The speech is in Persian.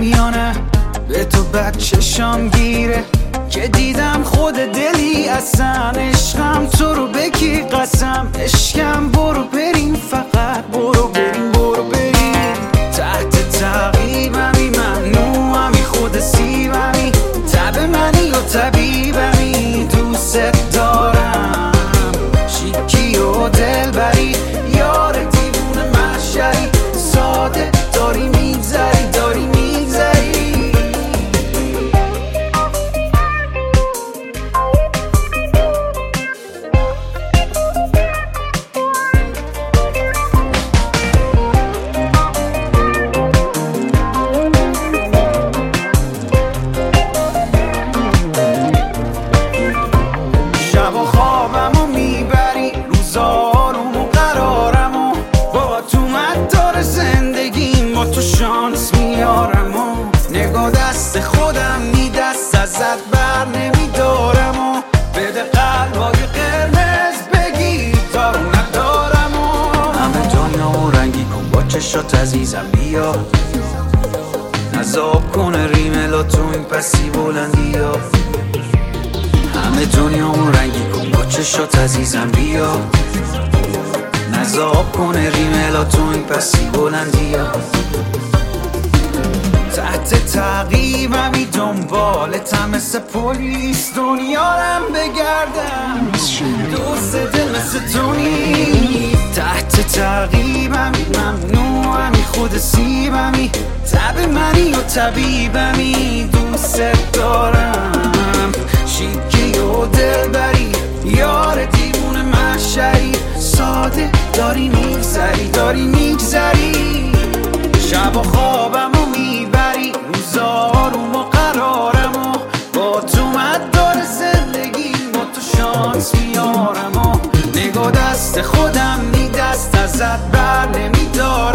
یا نه به تو بد چشام گیره که دیدم خود دلی اصلا عشقم تو رو بگی قسم عشقم برو بریم فقط برو بریم برو بریم تحت تعقیبمی ممنوعمی خود سیبمی تب منی و طبیبمی دوست دارم شیکی و دلبری یار دیوونه محشری ساده داری میگذری داری میگذری شب و خوابمو میبری روزارم و قرارمو با تو مدار زندگیم با تو شانس میارم و نگاه دست خودم دست ازت بر نمیدارم و بده قلبای قرمز بگی دارو ندارم و همه دنیا و رنگی کن با چشات عزیزم بیا نزاب کنه ریملا تو این پسی بلندی ها همه دنیا اون رنگی کن با چشات عزیزم بیا نزاب کنه ریملا تو این پسی بلندی ها تحت تعقیبمی دنبالتم مثل پلیس دنیارم بگردم دوست دل مثل تو نیست تحت تعقیبمی ممنوعمی خود سیبمی تب منی و طبیبمی دوست دارم شیکی و دلبری یار دیوونه محشری ساده داری میگذری داری میگذری شب و خوابمو میبری روزارم و قرارمو با تو مدار زندگی با تو شانس میارم و نگاه دست خودم دست ازت بر نمیدارم